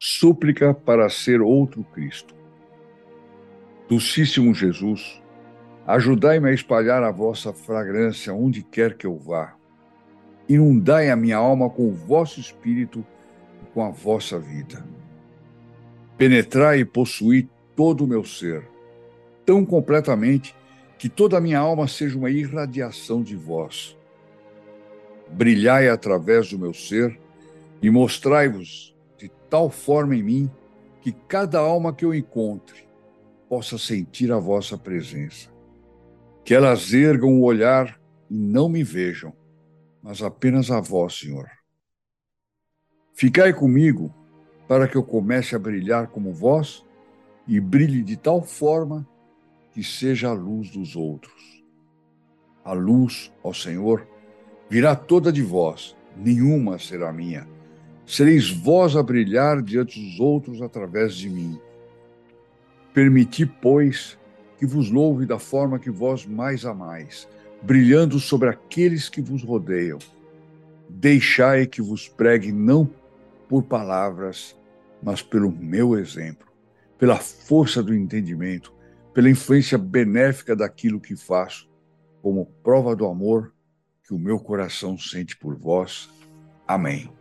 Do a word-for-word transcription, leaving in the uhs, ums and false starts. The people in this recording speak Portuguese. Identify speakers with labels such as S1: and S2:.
S1: Súplica para ser outro Cristo. Dulcíssimo Jesus, ajudai-me a espalhar a vossa fragrância onde quer que eu vá. Inundai a minha alma com o vosso Espírito e com a vossa vida. Penetrai e possuí todo o meu ser, tão completamente que toda a minha alma seja uma irradiação de vós. Brilhai através do meu ser e mostrai-vos de tal forma em mim que cada alma que eu encontre possa sentir a vossa presença. Que elas ergam o olhar e não me vejam, mas apenas a vós, Senhor. Ficai comigo para que eu comece a brilhar como vós e brilhe de tal forma que seja a luz dos outros. A luz, ó Senhor, virá toda de vós, nenhuma será minha. Sereis vós a brilhar diante dos outros através de mim. Permiti, pois, que vos louve da forma que vós mais amais, brilhando sobre aqueles que vos rodeiam. Deixai que vos pregue não por palavras, mas pelo meu exemplo, pela força do entendimento, pela influência benéfica daquilo que faço, como prova do amor que o meu coração sente por vós. Amém.